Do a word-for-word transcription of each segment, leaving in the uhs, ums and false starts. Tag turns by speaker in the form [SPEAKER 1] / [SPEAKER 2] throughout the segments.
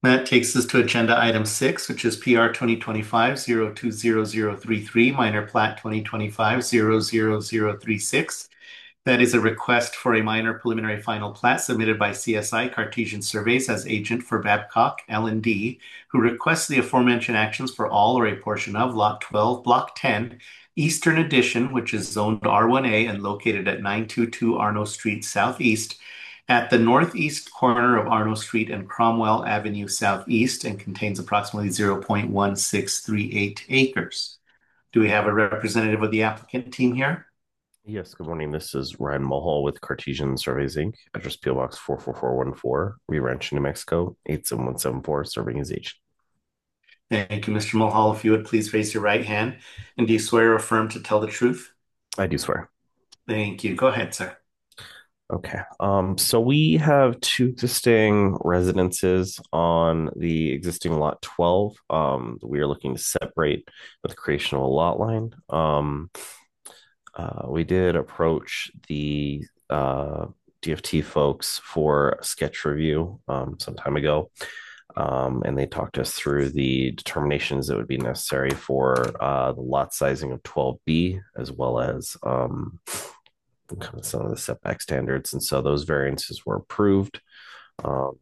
[SPEAKER 1] That takes us to agenda item six, which is P R twenty twenty-five zero two zero zero three three, minor plat twenty twenty-five zero zero zero three six. That is a request for a minor preliminary final plat submitted by C S I Cartesian Surveys as agent for Babcock L and D, who requests the aforementioned actions for all or a portion of Lot twelve, Block ten, Eastern Addition, which is zoned R one A and located at nine twenty-two Arno Street Southeast, at the northeast corner of Arno Street and Cromwell Avenue Southeast, and contains approximately zero point one six three eight acres. Do we have a representative of the applicant team here?
[SPEAKER 2] Yes, good morning. This is Ryan Mulhall with Cartesian Surveys Incorporated. Address P O Box four four four one four, Rio Rancho, New Mexico, eight seven one seven four, serving as agent.
[SPEAKER 1] Thank you, Mister Mulhall. If you would please raise your right hand. And do you swear or affirm to tell the truth?
[SPEAKER 2] I do swear.
[SPEAKER 1] Thank you. Go ahead, sir.
[SPEAKER 2] Okay. Um, so we have two existing residences on the existing lot twelve. Um, we are looking to separate with the creation of a lot line. Um, uh, we did approach the uh, D F T folks for a sketch review um, some time ago. Um, and they talked us through the determinations that would be necessary for uh, the lot sizing of twelve B, as well as um, kind of some of the setback standards. And so those variances were approved. Um,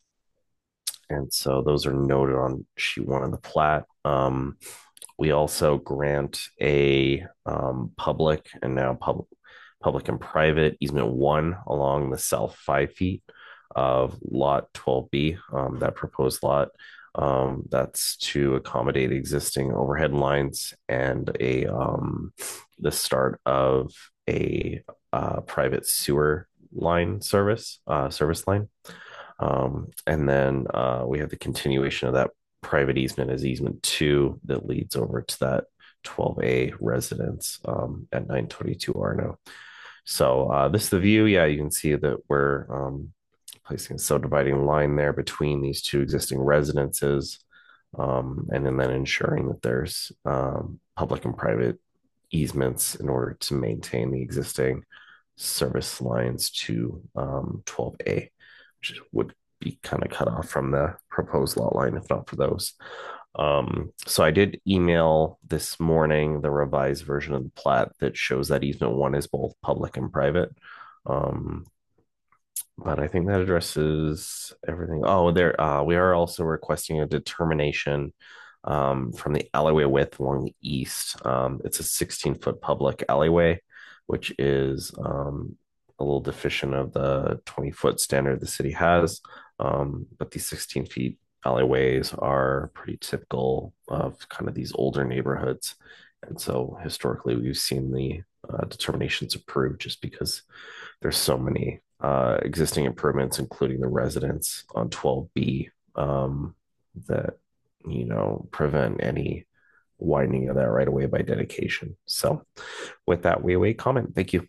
[SPEAKER 2] and so those are noted on sheet one of the plat. Um, we also grant a um, public and now public public and private easement one along the south five feet of lot twelve B, um, that proposed lot. Um, that's to accommodate existing overhead lines and a um, the start of a uh, private sewer line service uh, service line. Um, and then uh, we have the continuation of that private easement as easement two that leads over to that twelve A residence um, at nine twenty-two Arno. So uh, this is the view. Yeah, you can see that we're um, placing a subdividing line there between these two existing residences, um, and then, then ensuring that there's um, public and private easements in order to maintain the existing service lines to um, twelve A, which would be kind of cut off from the proposed lot line if not for those. Um, so I did email this morning the revised version of the plat that shows that easement one is both public and private. Um, but I think that addresses everything. Oh, there, uh, we are also requesting a determination um, from the alleyway width along the east. Um, it's a sixteen foot public alleyway, which is um, a little deficient of the twenty foot standard the city has. Um, but these sixteen feet alleyways are pretty typical of kind of these older neighborhoods. And so historically, we've seen the uh, determinations approved just because there's so many uh, existing improvements, including the residents on twelve B, um, that, you know, prevent any widening of that right away by dedication. So with that, we await comment. Thank you.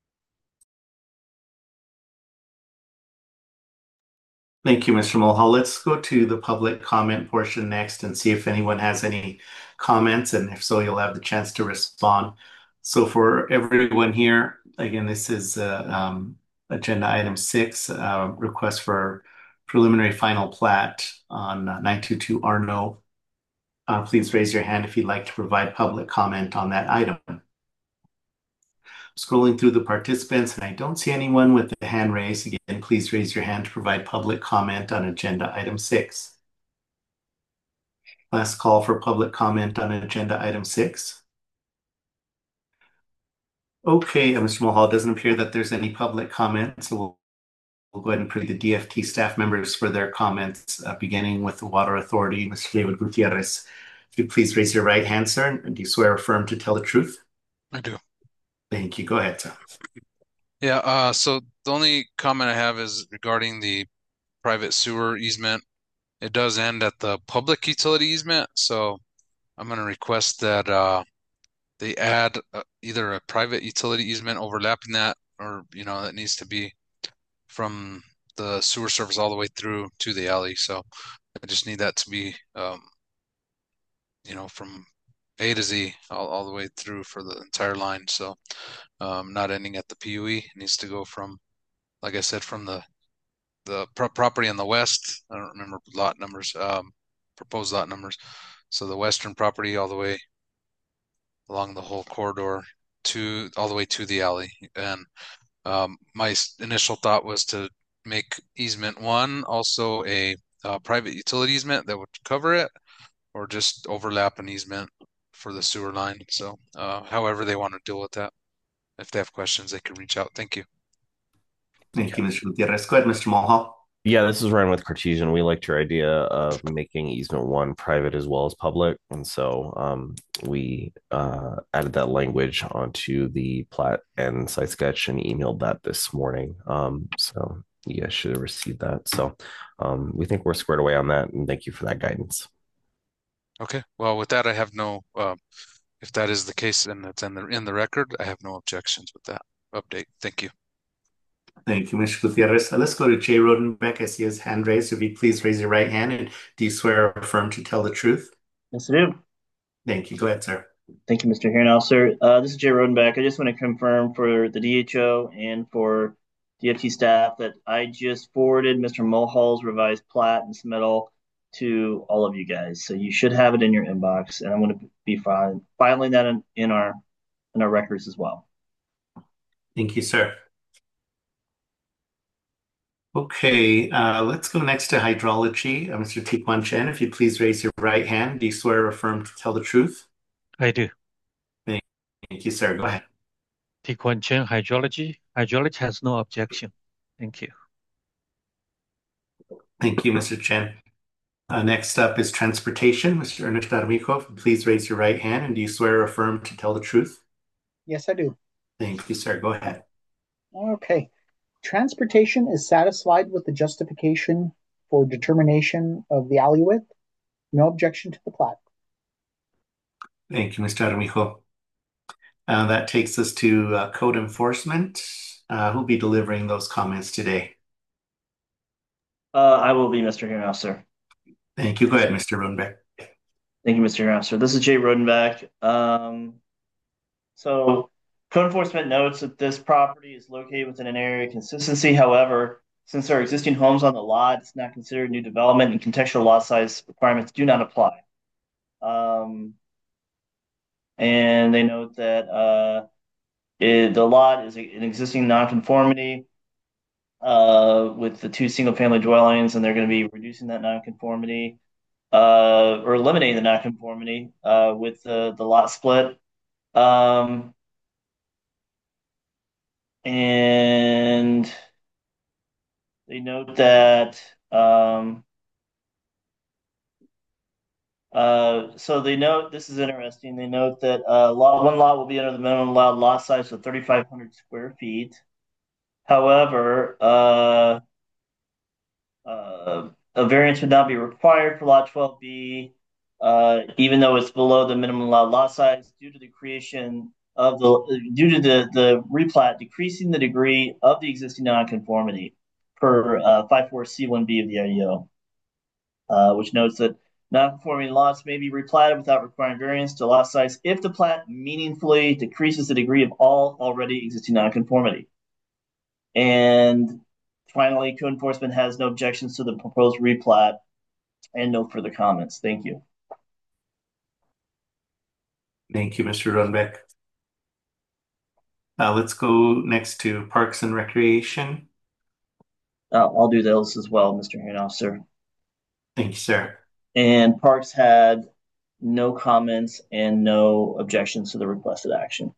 [SPEAKER 1] Thank you, Mister Mulhall. Let's go to the public comment portion next and see if anyone has any comments. And if so, you'll have the chance to respond. So for everyone here, again, this is uh, um, agenda item six, uh, request for preliminary final plat on uh, nine twenty-two Arno. Uh, please raise your hand if you'd like to provide public comment on that item. Scrolling through the participants, and I don't see anyone with the hand raised. Again, please raise your hand to provide public comment on agenda item six. Last call for public comment on agenda item six. Okay, uh, Mister Mulhall, it doesn't appear that there's any public comment, so we'll, we'll go ahead and put the D F T staff members for their comments, uh, beginning with the Water Authority, Mister David Gutierrez. If you please raise your right hand, sir, and do you swear or affirm to tell the truth?
[SPEAKER 3] I do.
[SPEAKER 1] Thank you. Go ahead, sir.
[SPEAKER 3] Yeah, uh, so the only comment I have is regarding the private sewer easement. It does end at the public utility easement, so I'm going to request that uh, they add uh, either a private utility easement overlapping that, or you know, that needs to be from the sewer service all the way through to the alley. So I just need that to be, um, you know, from A to Z all, all the way through for the entire line. So um, not ending at the P U E. It needs to go from, like I said, from the the pro property on the west. I don't remember lot numbers, um, proposed lot numbers. So the western property all the way along the whole corridor to all the way to the alley. And um, my initial thought was to make easement one also a uh, private utility easement that would cover it, or just overlap an easement for the sewer line. So, uh, however they want to deal with that. If they have questions, they can reach out. Thank you.
[SPEAKER 1] Thank you, Mister Gutierrez. Go ahead, Mister Mulhall.
[SPEAKER 2] Yeah, this is Ryan with Cartesian. We liked your idea of making easement one private as well as public. And so um, we uh, added that language onto the plat and site sketch and emailed that this morning. Um, so you guys should have received that. So um, we think we're squared away on that. And thank you for that guidance.
[SPEAKER 3] Okay. Well, with that, I have no, uh, if that is the case and it's in the in the record, I have no objections with that update. Thank you.
[SPEAKER 1] Thank you, Mister Gutierrez. Uh, let's go to Jay Rodenbeck. I see his hand raised. If you please raise your right hand, and do you swear or affirm to tell the truth?
[SPEAKER 4] Yes, I do.
[SPEAKER 1] Thank you. Go ahead, sir.
[SPEAKER 4] Thank you, Mister Herrenhauser. Uh, this is Jay Rodenbach. I just want to confirm for the D H O and for D F T staff that I just forwarded Mister Mulhall's revised plat and submittal to all of you guys. So you should have it in your inbox, and I'm going to be filing, filing that in, in our in our records as well.
[SPEAKER 1] Thank you, sir. Okay, uh, let's go next to hydrology. Uh, Mister Tikuan Chen, if you please raise your right hand. Do you swear or affirm to tell the truth?
[SPEAKER 5] I do.
[SPEAKER 1] Thank you, sir. Go ahead.
[SPEAKER 5] Tikuan Chen, hydrology. Hydrology has no objection. Thank you.
[SPEAKER 1] Thank you, Mister Chen. Uh, next up is transportation. Mister Ernesto Armijo, please raise your right hand. And do you swear or affirm to tell the truth?
[SPEAKER 6] Yes, I do.
[SPEAKER 1] Thank you, sir. Go ahead.
[SPEAKER 6] Okay. Transportation is satisfied with the justification for determination of the alley width. No objection to the plat.
[SPEAKER 1] Thank you, Mister Armijo. Uh, that takes us to uh, code enforcement. Uh, who'll be delivering those comments today?
[SPEAKER 4] Uh, I will be Mister Herrenhauser.
[SPEAKER 1] Thank you. Go ahead, Mister Rodenbeck.
[SPEAKER 4] Thank you, Mister Herrenhauser. This is Jay Rodenbach. Um, so code enforcement notes that this property is located within an area of consistency. However, since there are existing homes on the lot, it's not considered new development and contextual lot size requirements do not apply. Um, and they note that uh, it, the lot is an existing nonconformity uh, with the two single-family dwellings, and they're going to be reducing that nonconformity uh, or eliminating the nonconformity uh, with the, the lot split. Um, and they note that um, uh, so they note this is interesting. They note that uh, lot one lot will be under the minimum allowed lot size of thirty-five hundred square feet. However, uh, uh, a variance would not be required for lot twelve B, uh, even though it's below the minimum allowed lot size due to the creation of the due to the the replat decreasing the degree of the existing nonconformity per uh, five four C one B of the I D O, uh, which notes that nonconforming lots may be replatted without requiring variance to lot size if the plat meaningfully decreases the degree of all already existing nonconformity. And finally, code enforcement has no objections to the proposed replat and no further comments. Thank you.
[SPEAKER 1] Thank you, Mister Rodenbeck. Uh, let's go next to Parks and Recreation.
[SPEAKER 4] Uh, I'll do those as well, Mister Herrenhauser.
[SPEAKER 1] Thank you, sir.
[SPEAKER 4] And Parks had no comments and no objections to the requested action.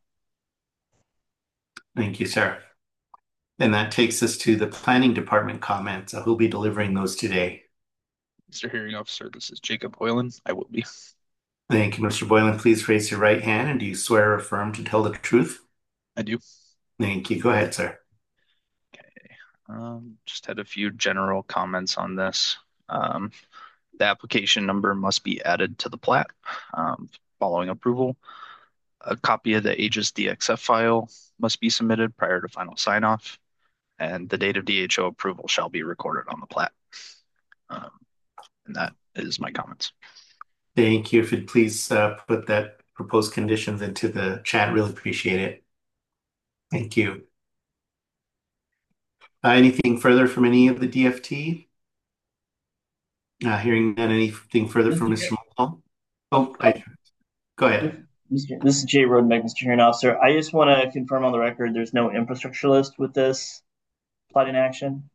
[SPEAKER 1] Thank you, sir. And that takes us to the Planning Department comments. Uh, who'll be delivering those today?
[SPEAKER 7] Mister Hearing Officer, this is Jacob Boylan. I will be.
[SPEAKER 1] Thank you, Mister Boylan. Please raise your right hand. And do you swear or affirm to tell the truth?
[SPEAKER 7] I do.
[SPEAKER 1] Thank you. Go ahead, sir.
[SPEAKER 7] Okay. Um, just had a few general comments on this. Um, the application number must be added to the plat um, following approval. A copy of the Aegis D X F file must be submitted prior to final sign-off, and the date of D H O approval shall be recorded on the plat. Um, and that is my comments.
[SPEAKER 1] Thank you. If you'd please uh, put that proposed conditions into the chat, really appreciate it. Thank you. Uh, anything further from any of the D F T? Uh, hearing none, anything further from Mister Mulhall? Oh, I, go ahead.
[SPEAKER 4] Mister This is Jay Rodenbeck, Mister Hearing Officer. I just want to confirm on the record there's no infrastructure list with this plot in action.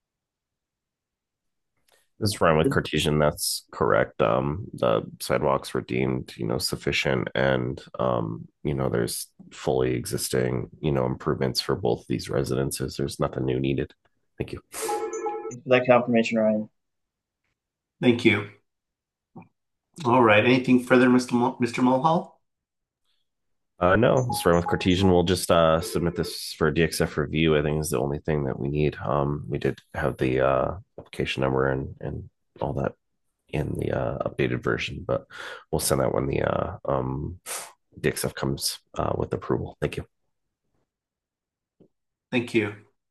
[SPEAKER 2] This is Ryan with Cartesian. That's correct. Um, the sidewalks were deemed, you know, sufficient, and um, you know, there's fully existing, you know, improvements for both these residences. There's nothing new needed. Thank you.
[SPEAKER 4] Thanks for that confirmation, Ryan.
[SPEAKER 1] Thank you. All right. Anything further, Mister Mul- Mister Mulhall?
[SPEAKER 2] Uh, no, this is Ryan with Cartesian. We'll just uh, submit this for D X F review. I think is the only thing that we need. Um, we did have the uh, application number and and all that in the uh, updated version, but we'll send that when the uh, um, D X F comes uh, with approval. Thank you.
[SPEAKER 1] Thank you.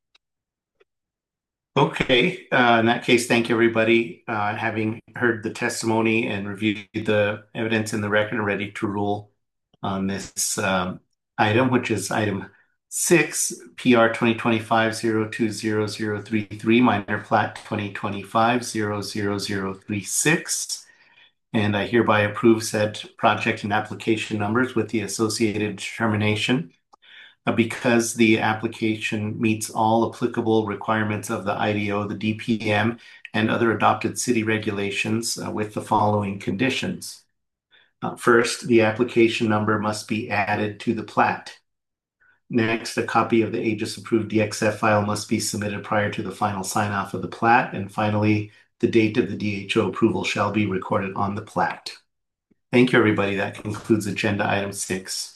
[SPEAKER 1] Okay, uh, in that case, thank you, everybody. Uh, having heard the testimony and reviewed the evidence in the record, and ready to rule on this um, item, which is item six, P R twenty twenty-five zero two zero zero three three, minor plat twenty twenty-five zero zero zero three six. And I hereby approve said project and application numbers with the associated determination. Uh, because the application meets all applicable requirements of the I D O, the D P M, and other adopted city regulations uh, with the following conditions. Uh, first, the application number must be added to the plat. Next, a copy of the Aegis approved D X F file must be submitted prior to the final sign off of the plat. And finally, the date of the D H O approval shall be recorded on the plat. Thank you, everybody. That concludes agenda item six.